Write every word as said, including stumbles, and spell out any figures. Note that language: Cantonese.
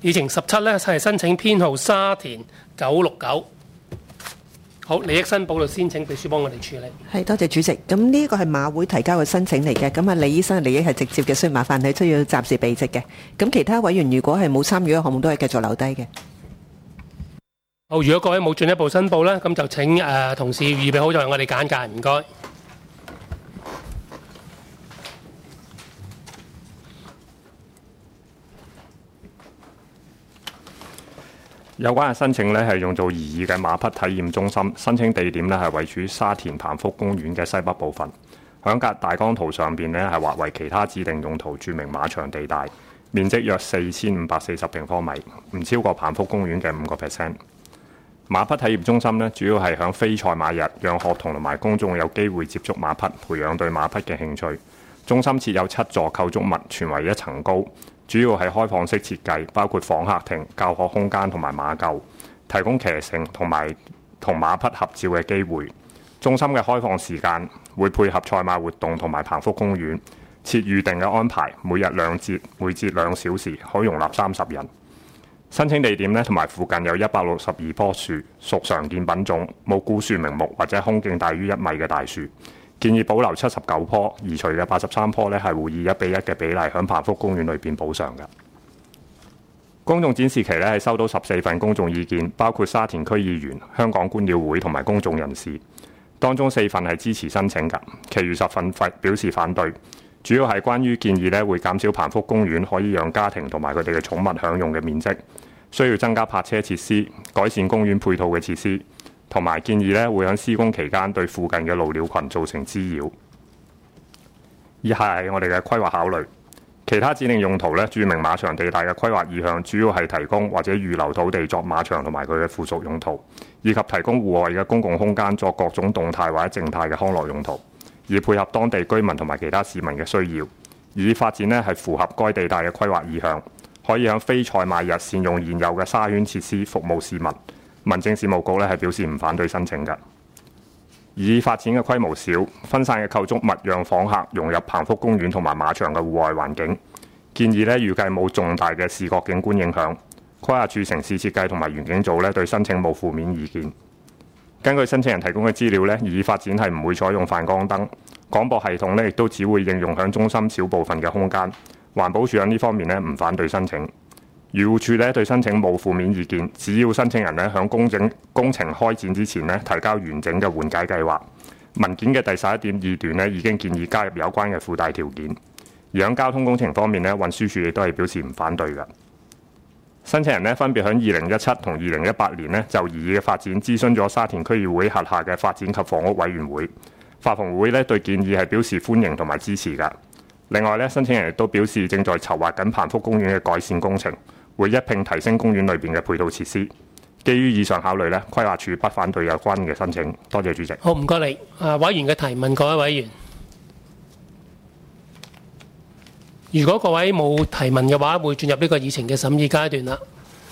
議程十七呢係申請編號沙田九六九。好，利益申報就先請秘書幫我哋處理。 係，多謝主席。咁呢個係馬會提交嘅申請嚟嘅，咁啊李醫生嘅利益係直接嘅，所以麻煩你需要暫時避席嘅。咁其他委員如果係冇參與嘅項目，都係繼續留低嘅。 好，如果各位冇進一步申報呢，咁就請誒、呃、同事預備好就係我哋簡介，唔該。 有關嘅申請呢係用做擬議嘅馬匹體驗中心，申請地點呢係位處沙田彭福公園嘅西北部分。響格大綱圖上邊呢係劃為其他指定用途著名馬場地帶，面積約四千五百四十平方米，唔超過彭福公園嘅五個 percent。馬匹體驗中心呢主要係響非賽馬日，讓學童同埋公眾有機會接觸馬匹，培養對馬匹嘅興趣。中心設有七座構築物，全為一層高。主要係開放式設計，包括訪客亭、教學空間同埋馬厩，提供騎乘同埋同馬匹合照嘅機會。中心嘅開放時間會配合賽馬活動同埋彭福公園，設預定嘅安排，每日兩節，每節兩小時，可容納三十人。申請地點呢，同埋附近有一百六十二棵樹，屬常見品種，冇古樹名木或者胸徑大於一米嘅大樹。建議保留七十九棵，移除嘅八十三棵呢係會以一比一嘅比例響彭福公園裏邊補償嘅。公眾展示期呢係收到十四份公眾意見，包括沙田區議員、香港觀鳥會同埋公眾人士，當中四份係支持申請㗎，其餘十份表示反對。主要係關於建議呢會減少彭福公園可以讓家庭同埋佢哋嘅寵物享用嘅面積，需要增加泊車設施，改善公園配套嘅設施。同埋建議咧，會喺施工期間對附近嘅鷺鳥群造成滋擾。以下係我哋嘅規劃考慮。其他指定用途咧，著名馬場地帶嘅規劃意向主要係提供或者預留土地作馬場同埋佢嘅附屬用途，以及提供戶外嘅公共空間作各種動態或者靜態嘅康樂用途，以配合當地居民同埋其他市民嘅需要。以發展呢係符合該地帶嘅規劃意向，可以喺非賽馬日善用現有嘅沙圈設施服務市民。民政事務局咧係表示唔反對申請嘅。以發展嘅規模小、分散嘅構築物，讓訪客融入彭福公園同埋馬場嘅戶外環境。建議咧預計冇重大嘅視覺景觀影響。規劃署城市設計同埋園景組咧對申請冇負面意見。根據申請人提供嘅資料咧，擬議發展係唔會採用泛光燈，廣播系統咧亦都只會應用響中心小部分嘅空間。環保署喺呢方面咧唔反對申請。漁護署咧對申請冇負面意見，只要申請人咧響工整工程開展之前咧提交完整嘅緩解計劃。文件嘅第十一點二段咧已經建議加入有關嘅附帶條件。而喺交通工程方面咧，運輸署亦都係表示唔反對嘅。申請人咧分別喺二零一七同二零一八年咧就擬議嘅發展諮詢咗沙田區議會轄下嘅發展及房屋委員會，發房會咧對建議係表示歡迎同埋支持㗎。另外咧，申請人亦都表示正在籌劃緊彭福公園嘅改善工程。會一併提升公園裏邊嘅配套設施。基於以上考慮呢，規劃署不反對有關嘅申請。多謝主席。 好，唔該你。啊，委員嘅提問，各位委員。如果各位冇提問嘅話，會進入呢個議程嘅審議階段啦。